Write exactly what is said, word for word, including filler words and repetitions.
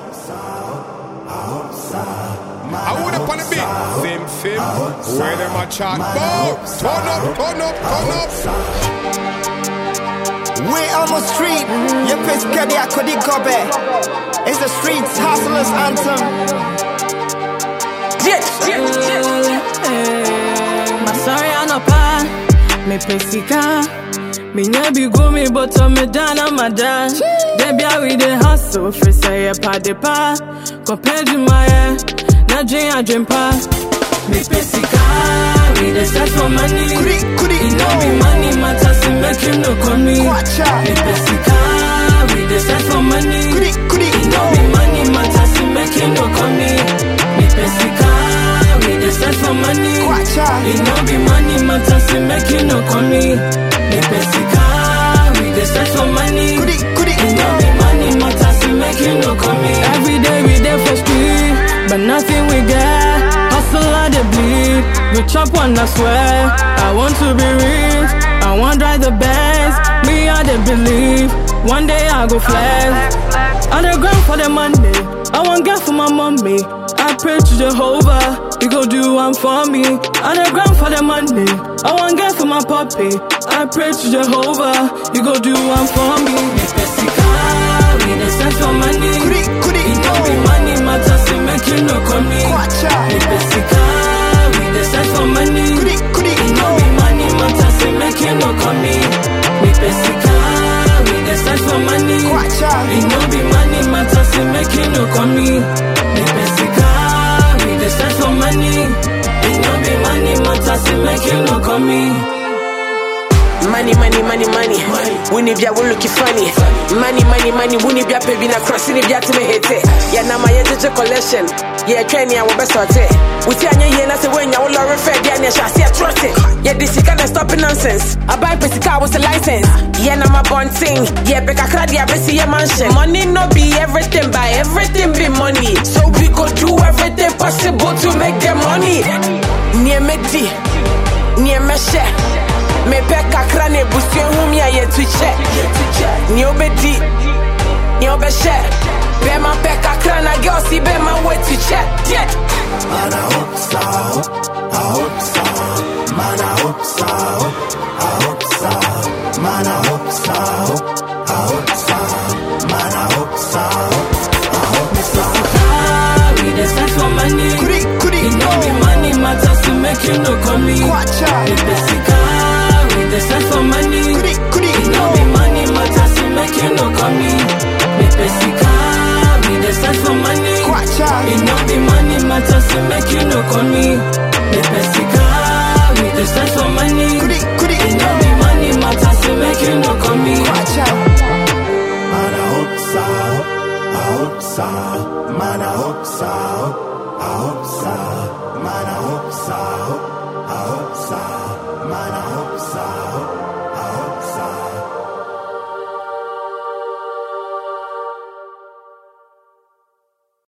I would up on the beat. Fim, fim. Where them a chat about? Turn up, turn up, turn up. We on the street. You piss Kedi Akodi Kobe. It's the streets hustlers anthem. Yeah, yeah, yeah. My sorry, I'm not bad. Me pesika. Me nebi go me bottom me down on my dad. Debi I we the hustle for say a pa de pa. Compared to my air, na dream I dream pa. Me pesika, we the search for money. It no be money matters to make you no call me. Me pesika, we the search for money. It no be money matters to make you no call me. Me pesika, we the search for money. It no be money matters to make you no call me. Me pesika, we the search for money. It no be money matters to make you no call me. Every day we there for street, but nothing we get. Hustle like the bleed, we chop one I swear. I want to be rich, I want drive the best. Me I dey believe, one day I go flex. On the ground for the Monday, I want God for my mommy. I pray to Jehovah, he go do one for me. On the ground for the Monday, I want God for my puppy. I pray to Jehovah, he go do one for me. It's Pessica, we the search for money. It don't be money matters to make you no call me. It's Pessica, we the search for money. It don't be money matters to make you no call me. It's Pessica, we the search for money. It don't be money matters to make you no call me. It's Pessica, we the search for money. It don't be money matters to make you no call me. Money, money, money, money. We need ya, we looking funny. Money, money, money. We need ya, baby, na crossing if ya to me hate it. Yeah, now my edge collection. Yeah, training, I will best out it. We see any year, that's when you will refer. Yeah, I see a trust it. Yeah, this is kind of stopping nonsense. I buy Pessica car with a license. Yeah, now my bond thing. Yeah, Becca Crad, yeah, see a mansion. Money no be everything, by everything be money. So we go do everything possible to make the money. Near me, near me, share. Me peka krane busye humi ya yetu che. Ni obedi, ni obeshe. Be ma peka krana girl si be ma wetu che. Man I hope so, I hope so. Man I hope so, I hope so. Man I hope so, I hope so. Man I hope so, I hope so. We the search for money. It no be money matters to make you no call me. It's Pessica. The search for money. It no be money matters to make you no call me. Me Pessica, we the search for money. It no be money matters to make you no call me. Me Pessica, we the search for money. It no be money matters to make you no call me. Man I hope so, I hope so. Man I hope so.